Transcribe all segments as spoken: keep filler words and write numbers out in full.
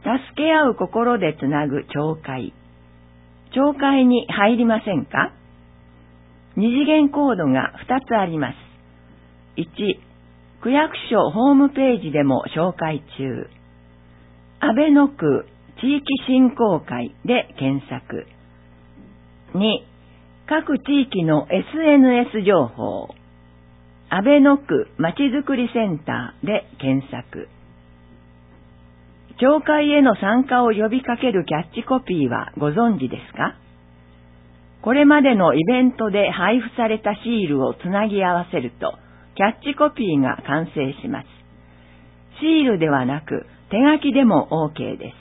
け合う心でつなぐ教会。教会に入りませんか？二次元コードが二つあります。いち、区役所ホームページでも紹介中。安倍野区地域振興会で検索。に、各地域の エスエヌエス 情報。安倍野区まちづくりセンターで検索。教会への参加を呼びかけるキャッチコピーはご存知ですか？これまでのイベントで配布されたシールをつなぎ合わせると、キャッチコピーが完成します。シールではなく手書きでも OK です。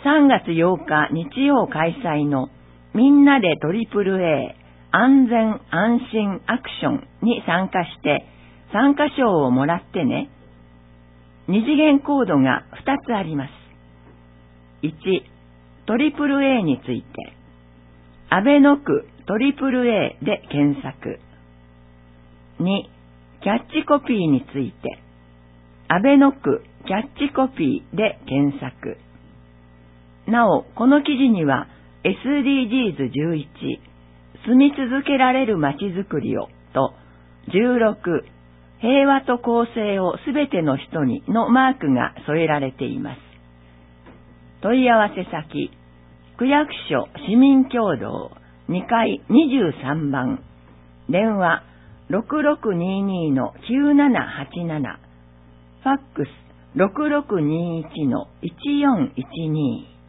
さんがつようか日曜開催のみんなで トリプルエー 安全安心アクションに参加して参加賞をもらってね。二次元コードがふたつあります。いち、トリプルエー について、安倍野区 トリプルエー で検索。に、キャッチコピーについて、安倍野区キャッチコピーで検索。なお、この記事には エスディージーズじゅういち、住み続けられるまちづくりをと、じゅうろく、平和と公正をすべての人にのマークが添えられています。問い合わせ先、区役所市民協同にかいにじゅうさんばん、電話 ろくろくにーにーのきゅうななはちなな、ファックス ろくろくにーいちのいちよんいちにー。